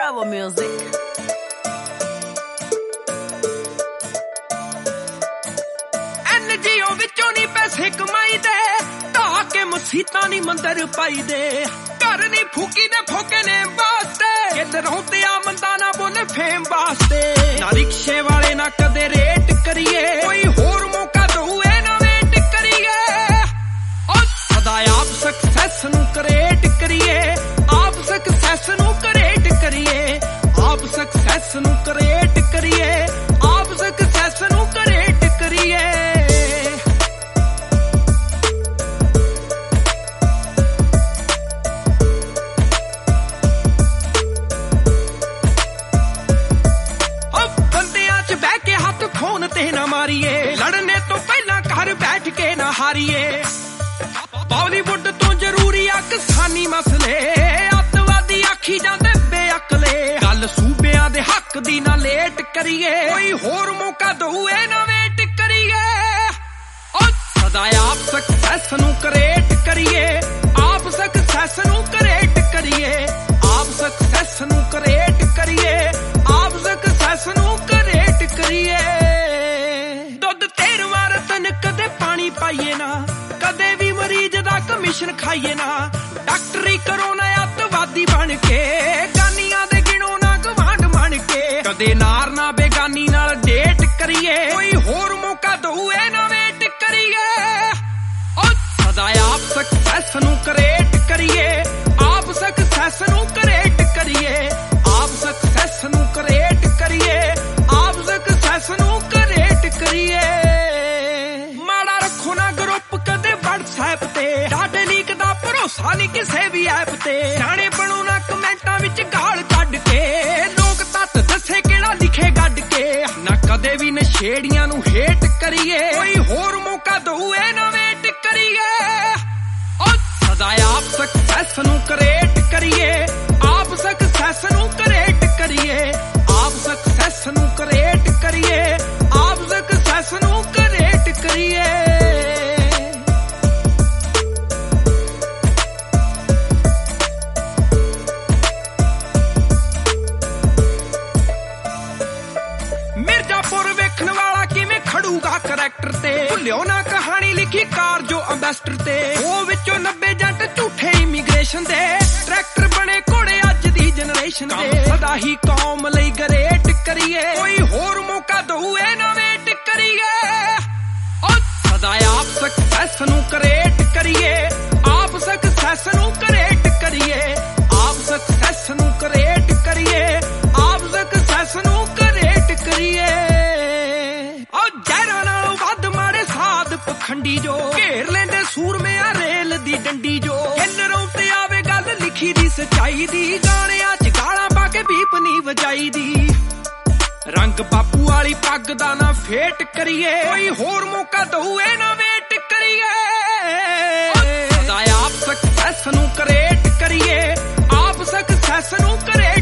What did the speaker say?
Bravo Music. NGO ਵਿੱਚੋਂ ਨਹੀਂ ਪੈਸੇ ਕਮਾਈਦੇ, ਢਾਹ ਕੇ ਮਸੀਤਾਂ ਨਹੀਂ ਮੰਦਰ ਪਾਈਦੇ, ਘਰ ਨਹੀਂ ਫੂਕੀ ਦੇ ਫੋਕੇ ਨੇ ਵਾਸਤੇ, ਕਿਧਰੋਂ ਤੇ ਆ ਮੰਦਾ ਨਾ ਬੋਲੇ ਫੇਮ ਵਾਸਤੇ। ਨਾ ਰਿਕਸ਼ੇ ਵਾਲੇ ਨਾ ਕਦੇ ਰੇਟ ਕਰੀਏ, ਕੋਈ ਹੋਰ ਮੌਕਾ ਦਊਏ ਨਾ ਵੇਟ ਕਰੀਏ। ਉਹ ਸਦਾ ਆਪ ਸਕਸੈਸ ਨੂੰ ਕ੍ਰੀਏਟ ਕਰੀਏ, ਆਪ ਸਕਸੈਸ ਨੂੰ ਕ੍ਰੀਏਟ ਕਰੀਏ, ਆਪ ਸਕਸੈਸ ਨੂੰ ਕ੍ਰੀਏਟ ਕਰੀਏ, ਆਪ ਸਕਸੈਸ ਨੂੰ ਕ੍ਰੀਏਟ ਕਰੀਏ। ਖੂਨ ਤੇ ਨਾ ਮਾਰੀਏ, ਲੜਨੇ ਤੋਂ ਪਹਿਲਾਂ ਘਰ ਬੈਠ ਕੇ ਨਾ ਹਾਰੀਏ। ਬਾਲੀਵੁੱਡ ਤੋਂ ਜ਼ਰੂਰੀ ਆ ਕਿਸਾਨੀ ਮਸਲੇ, ਅੱਤਵਾਦੀ ਆਖੀ ਜਾਂਦੇ ਬੇਅਕਲੇ। ਗੱਲ ਸੂਬਿਆਂ ਦੇ ਹੱਕ ਦੀ ਨਾ ਲੇਟ ਕਰੀਏ, ਕੋਈ ਹੋਰ ਮੌਕਾ ਦਊਏ ਨਾ ਵੇਟ ਕਰੀਏ। ਉਹ ਸਦਾ ਆਪ ਸਕਸੈਸ ਨੂੰ ਕ੍ਰੀਏਟ ਕਰੀਏ, ਆਪ ਸਕਸੈਸ ਨੂੰ ਕ੍ਰੀਏਟ ਕਰੀਏ, ਆਪ ਸਕਸੈਸ ਨੂੰ ਕ੍ਰੀਏਟ ਕਰੀਏ, ਆਪ ਸਕਸੈਸ ਨੂੰ ਕ੍ਰੀਏਟ ਕਰੀਏ। ਕਦੇ ਪਾਣੀ ਪਾਈਏ ਨਾ, ਕਦੇ ਵੀ ਮਰੀਜ਼ ਦਾ ਕਮਿਸ਼ਨ ਖਾਈਏ ਨਾ। ਡਾਕਟਰੀ ਕਰੋ ਨਾ ਅੱਤਵਾਦੀ ਬਣ ਕੇ, ਗਾਨੀਆਂ ਦੇ ਗਿਣੋ ਨਾ ਗਵਾਂਢ ਬਣ ਕੇ। ਕਦੇ ਨਾਰ ਨਾ ਬੇਗਾਨੀ ਨਾਲ ਡੇਟ ਕਰੀਏ, ਕੋਈ ਹੋਰ ਮੌਕਾ ਦਊਏ ਨਾ ਵੇਟ ਕਰੀਏ। ਉਹ ਸਦਾ ਆਪ ਸਕਸੈਸ ਨੂੰ ਕ੍ਰੀਏਟ ਕਰੀਏ, ਆਪ ਸਕਸੈਸ ਨੂੰ ਕ੍ਰੀਏਟ ਕਰੀਏ, ਆਪ ਸਕਸੈਸ ਨੂੰ ਕ੍ਰੀਏਟ ਕਰੀਏ, ਆਪ ਸਕਸੈਸ ਨੂੰ ਕ੍ਰੀਏਟ ਕਰੀਏ। WhatsApp ਤੇ ਡਾਟੇ ਲੀਕ ਦਾ ਭਰੋਸਾ ਨਹੀਂ ਕਿਸੇ ਵੀ ਐਪ ਤੇ। ਸਿਆਣੇ ਬਣੋ ਨਾ ਕਮੈਂਟਾਂ ਵਿੱਚ ਗਾਲ ਕੱਢ ਕੇ, ਲੋਕ ਤੱਤ ਦੱਸੇ ਕਿਹੜਾ ਲਿਖੇ ਗੱਡ ਕੇ। ਨਾ ਕਦੇ ਵੀ ਨਸ਼ੇੜੀਆਂ ਨੂੰ ਹੇਟ ਕਰੀਏ, ਕੋਈ ਹੋਰ ਮੌਕਾ ਦਊਏ ਨਾ ਵੇਟ ਕਰੀਏ। ਉਹ ਸਦਾ ਆਪ ਸਕਸੈਸ ਨੂੰ ਕ੍ਰੀਏਟ ਕਰੀਏ, ਆਪ ਸਕਸੈਸ ਨੂੰ ਕ੍ਰੀਏਟ ਕਰੀਏ, ਆਪ ਸਕਸੈਸ ਨੂੰ ਕ੍ਰੀਏਟ ਕਰੀਏ, ਆਪ ਸਕਸੈਸ ਨੂੰ ਕ੍ਰੀਏਟ ਕਰੀਏ। ਮਿਰਜ਼ਾਪੁਰ ਵੇਖਣ ਵਾਲਾ ਕਿਵੇਂ ਖੜੂਗਾ ਕਰੈਕਟਰ ਤੇ, ਭੁੱਲਿਓ ਨਾ ਕਹਾਣੀ ਲਿਖੀ ਕਾਰ ਜੋ ਅੰਬੈਸਟਰ ਤੇ। ਉਹ ਵਿੱਚੋਂ 90 ਜੱਟ ਝੂਠੇ ਇਮੀਗ੍ਰੇਸ਼ਨ ਦੇ, ਟਰੈਕਟਰ ਬਣੇ ਘੋੜੇ ਅੱਜ ਦੀ ਜਨਰੇਸ਼ਨ ਦੇ। ਸਦਾ ਹੀ ਕੌਮ ਲਈ ਗਰੇਟ ਕਰੀਏ, ਕੋਈ ਹੋਰ ਮੌਕਾ ਦਊਏ ਨਾ ਵੇਟ ਕਰੀਏ। ਉਹ ਸਦਾ ਆਪ ਸਕਸੈਸ ਨੂੰ ਕ੍ਰੀਏਟ ਕਰੀਏ, ਆਪ ਸਕਸੈਸ ਨੂੰ ਕ੍ਰੀਏਟ ਕਰੀਏ, ਆਪ ਸਕਸੈਸ ਨੂੰ ਕ੍ਰੀਏਟ ਕਰੀਏ, ਆਪ ਸਕਸੈਸ ਨੂੰ ਕ੍ਰੀਏਟ ਕਰੀਏ। ਉਹ ਜ਼ਹਿਰਾਂ ਨਾਲੋਂ ਵੱਧ ਮਾੜੇ ਸਾਧ ਪਖੰਡੀ ਜੋ, ਘੇਰ ਲੈਂਦੇ ਸੂਰਮਿਆਂ ਰੇਲ ਦੀ ਡੰਡੀ ਜੋ। ਕਿੱਲਰੋਂ ਤੇ ਆਵੇ ਗੱਲ ਲਿਖੀ ਦੀ ਸੱਚਾਈ ਦੀ, ਗਾਣਿਆਂ ਚ ਗਾਲਾਂ ਪਾ ਕੇ ਬੀਪ ਨਹੀਂ ਵਜਾਈ ਦੀ। ਰੰਗ ਬਾਪੂ ਵਾਲੀ ਪੱਗ ਦਾ ਨਾ ਫੇਟ ਕਰੀਏ, ਕੋਈ ਹੋਰ ਮੌਕਾ ਦਊਏ ਨਾ ਵੇਟ ਕਰੀਏ। ਸਦਾ ਆਪ ਸਕਸੈਸ ਨੂੰ ਕ੍ਰੀਏਟ ਕਰੀਏ, ਆਪ ਸਕਸੈਸ ਨੂੰ ਕ੍ਰੀਏਟ